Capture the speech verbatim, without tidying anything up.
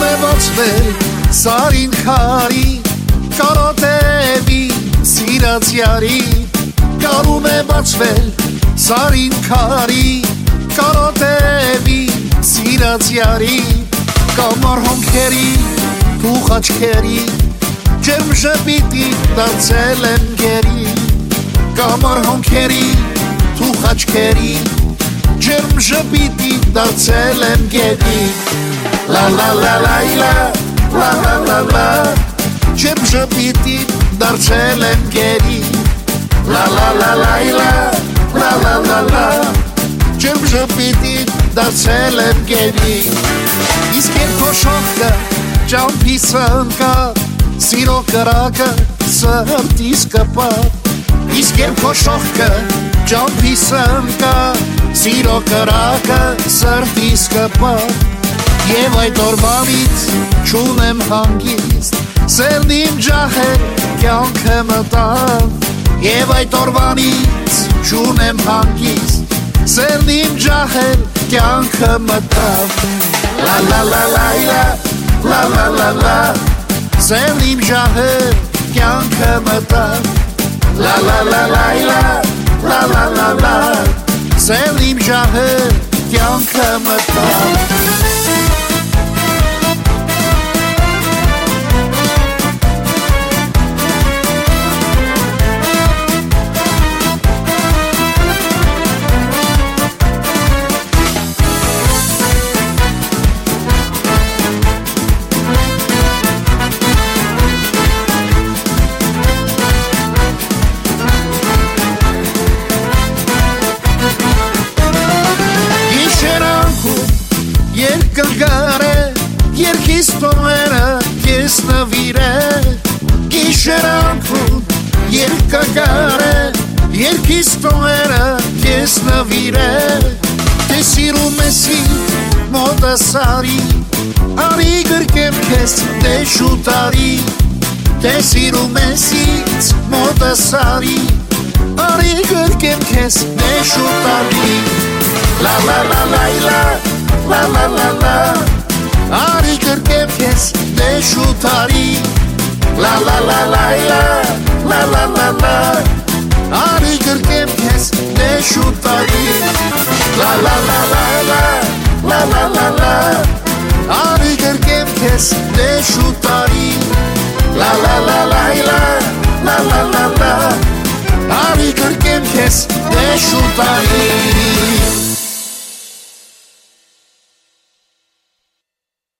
է բացվել սարին քարի կարոտևի սիրած յարի Կարում է բացվել սարին քարի կարոտևի սիրած յարի Կամար հոնքերի թուխ աչքերի ջերմ ժպիտի դարձել եմ գերի Կամար հոնքերի թուխ աչքերի ջերմ ժպիտի դարձել եմ գերի La la la la la la la la la ջերմ ժպիտի դարձել եմ գերի La la la la la la la la la ջերմ ժպիտի դարձել եմ գերի Իսկ երբ քո շողքը ճամփիս ընկա Սիրո կրակը սրտիս կպավ Իսկ երբ քո շողքը ճամփիս ընկա Սիրո կրակը սրտիս կպավ Եվ այդ օրվանից չունեմ հանգիստ Սերն իմ ջահել կյանքը մտավ Եվ այդ օրվանից չունեմ հանգիստ Սերն իմ ջահել կյանքը մտավ La la la la la la la la la Սերն իմ ջահել կյանքը մտավ La la la la la la la la la Սերն իմ ջահել կյանքը մտավ Երկնգար է, երկիս տոները կես նվիր է Գիշերանքում երկնգար է, երկիս տոները կես նվիր է Թե սիրում ես ինձ մոտս արի, արի գրկեմ քեզ դե շուտ արի Թե սիրում ես ինձ մոտս արի, արի գրկեմ քեզ դե շուտ արի La la la la la La la la la Արի գրկեմ քեզ դե շուտ արի La la la la la La la la la Արի գրկեմ քեզ դե շուտ արի La la la la